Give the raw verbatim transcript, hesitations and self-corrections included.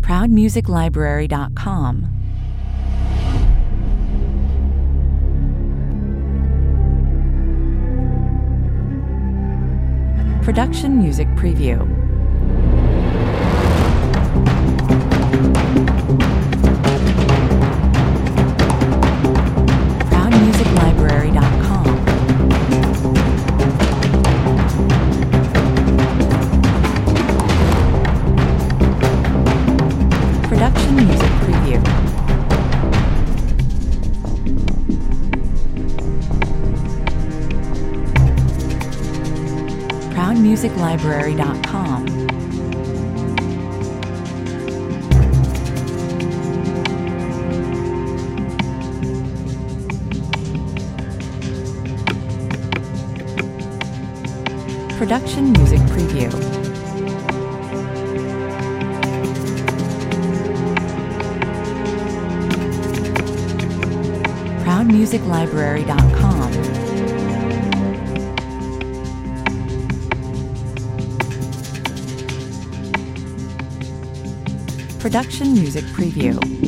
proud music library dot com. Production Music Preview. proud music library dot com. Production Music Preview. proud music library dot com. Production Music Preview. proud music library dot com. Production Music Preview.